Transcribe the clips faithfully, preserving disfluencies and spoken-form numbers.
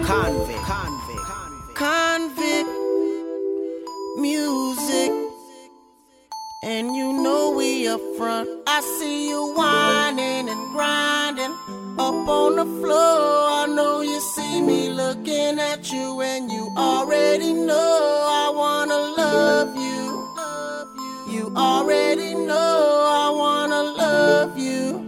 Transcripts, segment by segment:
Convict, convict, convict music. And you know we up front. I see you whining and grinding up on the floor. I know you see me looking at you, and you already know I wanna love you. You already know I wanna love you.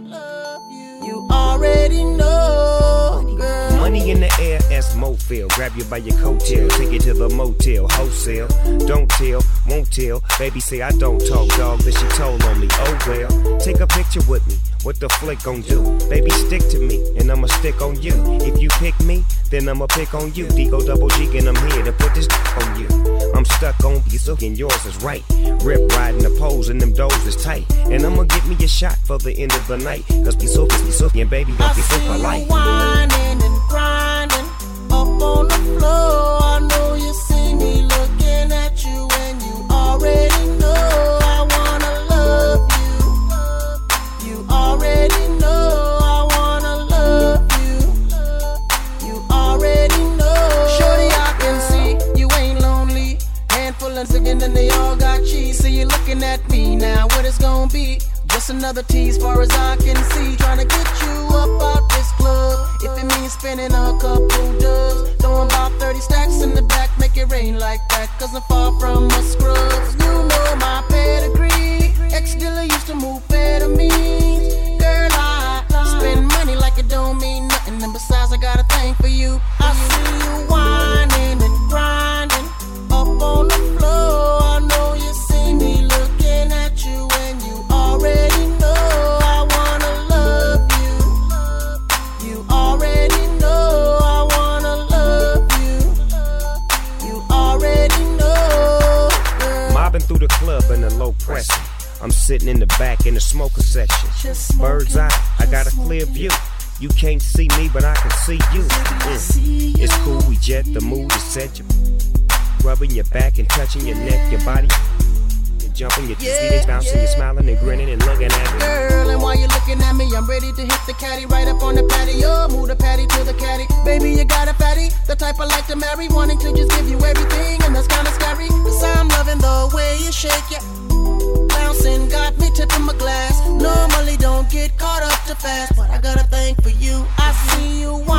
You already know, girl. Money in the air, as Mofil. Grab you by your coattail, take you to the motel, wholesale. Don't tell, won't tell. Baby say I don't talk, dog, but she told on me. Oh well, take a picture with me. What the flick gon' do? Baby, stick to me, and I'ma stick on you. If you pick me, then I'ma pick on you. Digo double G, and I'm here to put this on you. I'm stuck on you, so and yours is right. Rip riding the poles, and them doors is tight. And I'ma get me a shot for the end of the night. Cause be so, be so, and baby, don't be so polite. Whining and grinding up on the floor. I know you see me looking at you, and you already know I wanna love you. You already know I wanna love you. You already know. Shorty, I can see you ain't lonely. Handful of chicken and they all got cheese. So you looking at me now, what it's gonna be? Just another tease far as I can see. Trying to get you up out this club. If it means spending a couple dubs, throwing about thirty stacks in the back, make it rain like that. Cause I'm far from a scrub. You know my pedigree. Ex-dealer used to move better means. Girl, I spend money like it don't mean nothing. And besides, I got a thing for you. I see you whining and grinding up on the floor. I know you see me looking at you, and you already know I wanna love you. You already know I wanna love you. You already know, girl. Mobbing through the club in a low pressure. I'm sitting in the back in the smoker section. Bird's eye, I got a clear view. You can't see me, but I can see you. Mm. It's cool, we jet, the mood is set. You rubbing your back and touching your neck, your body. You're jumping, your yeah, feet bouncing, yeah. You're smiling and grinning and looking at me. Girl, and while you're looking at me, I'm ready to hit the caddy right up on the patio. Move the patty to the caddy. Baby, you got a fatty, the type I like to marry. Wanting to just give you everything, and that's kinda scary. Cause I'm loving the way you shake it. Bouncing, got me tipping my glass. Normally don't get caught up too fast, but I got a thing for you. I see you